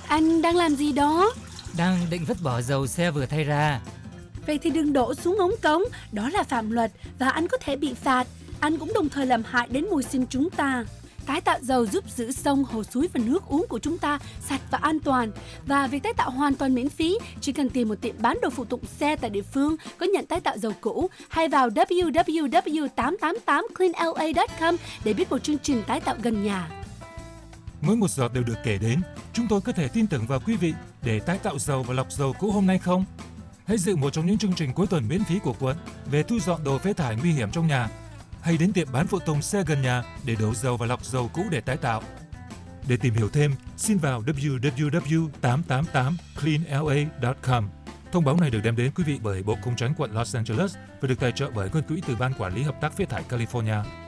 Anh đang làm gì đó? Đang định vứt bỏ dầu xe vừa thay ra. Vậy thì đừng đổ xuống ống cống, đó là phạm luật và anh có thể bị phạt. Anh cũng đồng thời làm hại đến môi sinh chúng ta. Tái tạo dầu giúp giữ sông, hồ suối và nước uống của chúng ta sạch và an toàn. Và việc tái tạo hoàn toàn miễn phí, chỉ cần tìm một tiệm bán đồ phụ tùng xe tại địa phương có nhận tái tạo dầu cũ, hay vào www.888cleanla.com để biết một chương trình tái tạo gần nhà. Mỗi một giọt đều được kể đến. Chúng tôi có thể tin tưởng vào quý vị để tái tạo dầu và lọc dầu cũ hôm nay không? Hãy dự một trong những chương trình cuối tuần miễn phí của quận về thu dọn đồ phế thải nguy hiểm trong nhà, hay đến tiệm bán phụ tùng xe gần nhà để đổ dầu và lọc dầu cũ để tái tạo. Để tìm hiểu thêm, xin vào www.888cleanla.com. Thông báo này được đem đến quý vị bởi Bộ Công Tránh quận Los Angeles và được tài trợ bởi Ngân quỹ từ Ban Quản lý Hợp tác Phế thải California.